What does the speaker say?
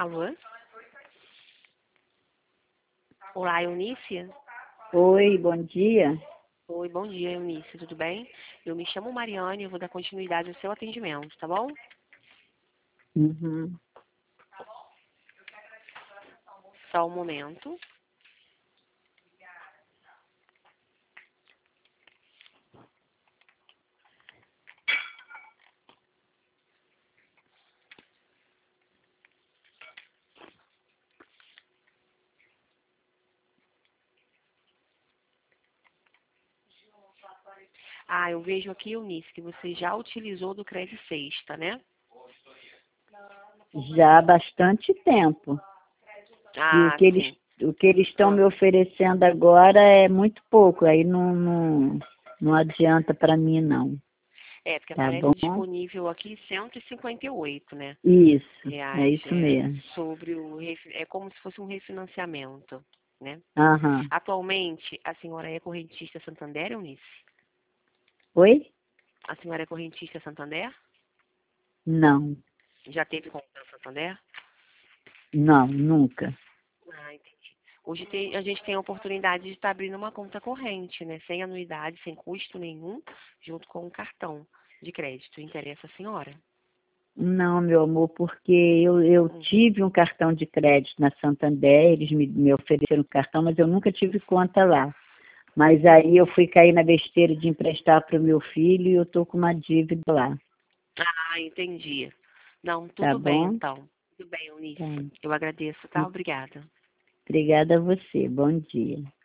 Alô? Olá, Eunice? Oi, bom dia. Oi, bom dia, Eunice, tudo bem? Eu me chamo Mariane e eu vou dar continuidade ao seu atendimento, tá bom? Uhum. Só um momento. Ah, eu vejo aqui, Eunice, que você já utilizou do Credit Sexta, né? Já há bastante tempo. E Ah, sim. o que eles estão Ah, me oferecendo agora é muito pouco, aí não adianta para mim não, porque tá bom? aparece disponível aqui 158, né? Isso, é Reais, isso mesmo. sobre é como se fosse um refinanciamento, né? Aham. Atualmente, a senhora é correntista Santander, Eunice? Oi? A senhora é correntista Santander? Não, Já teve conta no Santander? não, nunca. Ah, entendi. Hoje a gente tem a oportunidade de estar abrindo uma conta corrente, né? Sem anuidade, sem custo nenhum, junto com um cartão de crédito. Interessa a senhora? Não, meu amor, porque eu Hum. tive um cartão de crédito na Santander, eles me ofereceram cartão, mas eu nunca tive conta lá. Mas aí eu fui cair na besteira de emprestar para o meu filho e eu estou com uma dívida lá, Ah, entendi. Não, tá tudo bem bom? então. Tudo bem, Eunice. Tá. Eu agradeço, tá? Obrigada. Obrigada a você. Bom dia.